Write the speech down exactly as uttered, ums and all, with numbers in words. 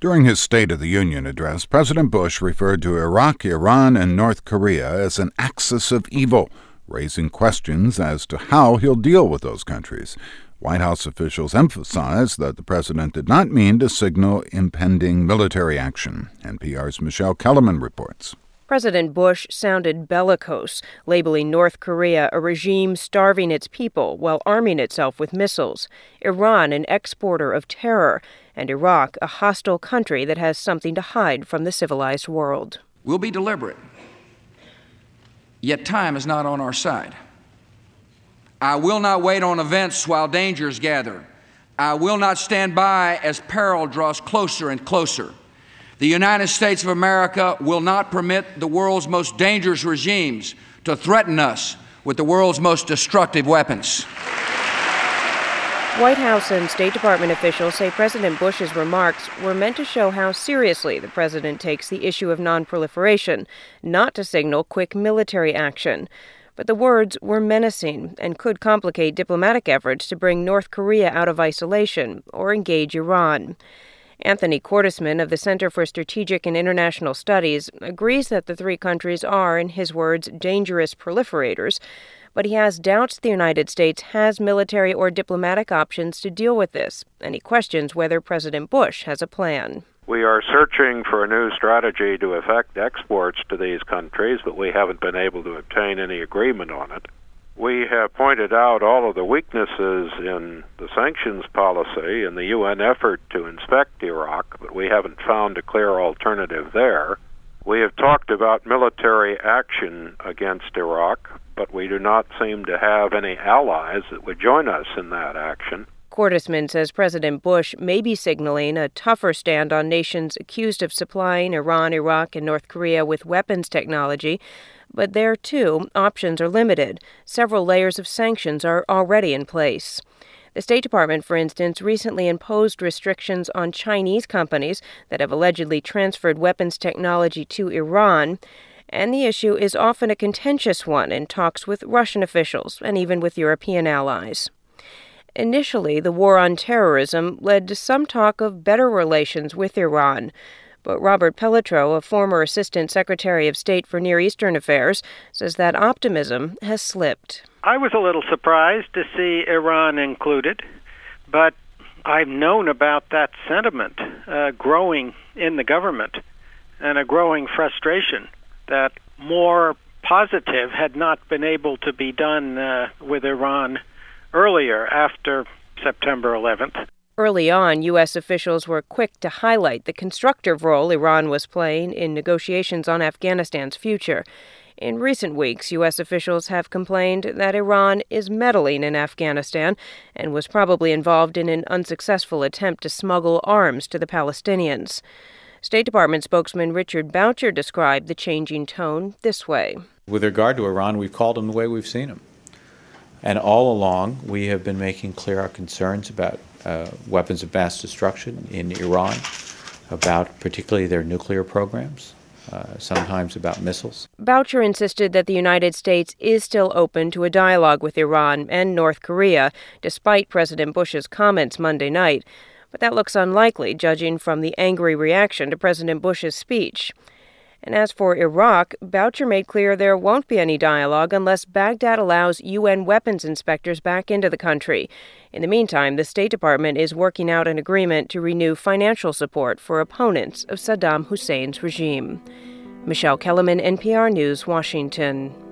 During his State of the Union address, President Bush referred to Iraq, Iran, and North Korea as an axis of evil, raising questions as to how he'll deal with those countries. White House officials emphasized that the president did not mean to signal impending military action. N P R's Michelle Kellerman reports. President Bush sounded bellicose, labeling North Korea a regime starving its people while arming itself with missiles, Iran an exporter of terror, and Iraq a hostile country that has something to hide from the civilized world. We'll be deliberate, yet time is not on our side. I will not wait on events while dangers gather. I will not stand by as peril draws closer and closer. The United States of America will not permit the world's most dangerous regimes to threaten us with the world's most destructive weapons. White House and State Department officials say President Bush's remarks were meant to show how seriously the president takes the issue of nonproliferation, not to signal quick military action. But the words were menacing and could complicate diplomatic efforts to bring North Korea out of isolation or engage Iran. Anthony Cordesman of the Center for Strategic and International Studies agrees that the three countries are, in his words, dangerous proliferators, but he has doubts the United States has military or diplomatic options to deal with this, and he questions whether President Bush has a plan. We are searching for a new strategy to affect exports to these countries, but we haven't been able to obtain any agreement on it. We have pointed out all of the weaknesses in the sanctions policy and the U N effort to inspect Iraq, but we haven't found a clear alternative there. We have talked about military action against Iraq, but we do not seem to have any allies that would join us in that action. Cordesman says President Bush may be signaling a tougher stand on nations accused of supplying Iran, Iraq, and North Korea with weapons technology. But there, too, options are limited. Several layers of sanctions are already in place. The State Department, for instance, recently imposed restrictions on Chinese companies that have allegedly transferred weapons technology to Iran. And the issue is often a contentious one in talks with Russian officials and even with European allies. Initially, the war on terrorism led to some talk of better relations with Iran. But Robert Pelletreau, a former Assistant Secretary of State for Near Eastern Affairs, says that optimism has slipped. I was a little surprised to see Iran included, but I've known about that sentiment uh, growing in the government and a growing frustration that more positive had not been able to be done uh, with Iran earlier after September eleventh. Early on, U S officials were quick to highlight the constructive role Iran was playing in negotiations on Afghanistan's future. In recent weeks, U S officials have complained that Iran is meddling in Afghanistan and was probably involved in an unsuccessful attempt to smuggle arms to the Palestinians. State Department spokesman Richard Boucher described the changing tone this way. With regard to Iran, we've called them the way we've seen them. And all along, we have been making clear our concerns about uh, weapons of mass destruction in Iran, about particularly their nuclear programs, uh, sometimes about missiles. Boucher insisted that the United States is still open to a dialogue with Iran and North Korea, despite President Bush's comments Monday night. But that looks unlikely, judging from the angry reaction to President Bush's speech. And as for Iraq, Boucher made clear there won't be any dialogue unless Baghdad allows U N weapons inspectors back into the country. In the meantime, the State Department is working out an agreement to renew financial support for opponents of Saddam Hussein's regime. Michelle Kellerman, N P R News, Washington.